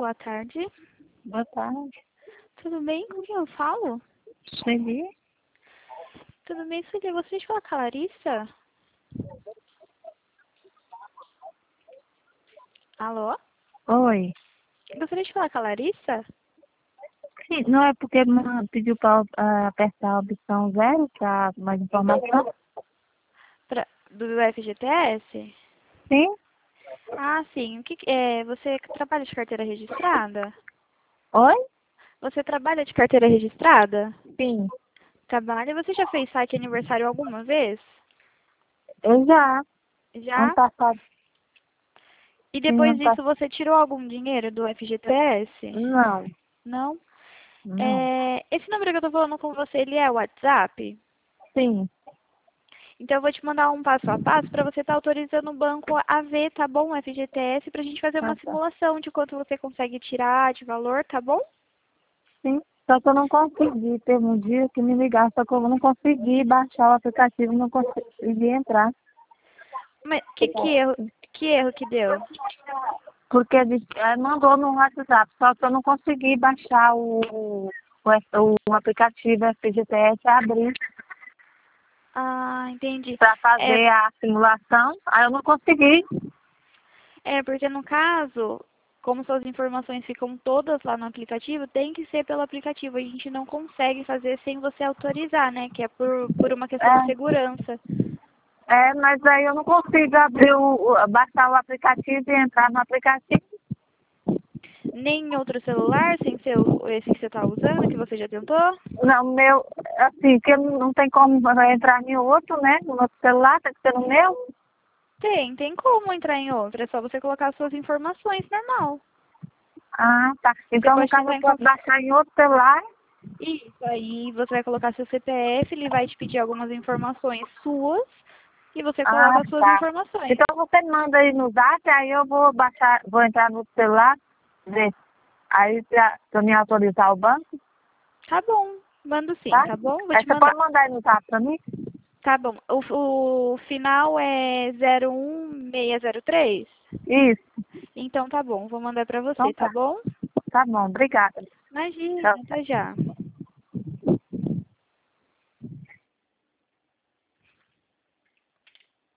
boa tarde. Boa tarde. Tudo bem? Com quem eu falo? Sueli? Tudo bem, Sueli? Gostaria de falar com a Larissa? Alô? Oi. Gostaria de falar com a Larissa? Sim, não é porque pediu para apertar a opção 0 para mais informação? Do FGTS? Sim? Ah, sim. Você trabalha de carteira registrada? Oi? Você trabalha de carteira registrada? Sim. Trabalha. Você já fez saque aniversário alguma vez? Eu já. Ano Já? passado. E Sim, depois ano disso passado. você tirou algum dinheiro do FGTS? Não. Não? Não. Esse número que eu tô falando com você, ele é o WhatsApp? Sim. Então eu vou te mandar um passo a passo para você estar autorizando o banco a ver, tá bom? O FGTS, para a gente fazer Ah, uma tá. simulação de quanto você consegue tirar de valor, tá bom? Sim. Só que eu não consegui. Teve um dia que me ligaram, só que eu não consegui baixar o aplicativo, não consegui entrar. Mas que erro que deu? Porque mandou no WhatsApp, só que eu não consegui baixar o aplicativo FGTS e abrir Ah, entendi. para É, fazer a simulação. Aí eu não consegui. porque no caso, como suas informações ficam todas lá no aplicativo, tem que ser pelo aplicativo. A gente não consegue fazer sem você autorizar, né? Que é por uma questão de segurança. Mas aí eu não consigo abrir baixar o aplicativo e entrar no aplicativo. Nem em outro celular, sem ser esse que você está usando, que você já tentou? Não, meu, assim, que não tem como entrar em outro, né? No outro celular, tem que ser no meu. Tem como entrar em outra, é só você colocar suas informações normal. Ah, tá. Você Então, no pode caso, tentar eu em posso qualquer... baixar em outro celular. Isso, aí você vai colocar seu CPF, ele vai te pedir algumas informações suas e você Ah, coloca as suas tá. informações. Então você manda aí no zap, aí eu vou baixar, vou entrar no celular, ver. Aí pra me autorizar o banco, Tá bom, mando sim, tá? tá bom? Vou Aí te você pode mandar. mandar aí no zap pra mim? Tá bom. O final é 01603? Isso. Então tá bom, vou mandar pra você, Então tá tá. bom? Tá bom, obrigada. Imagina, Tchau. até já.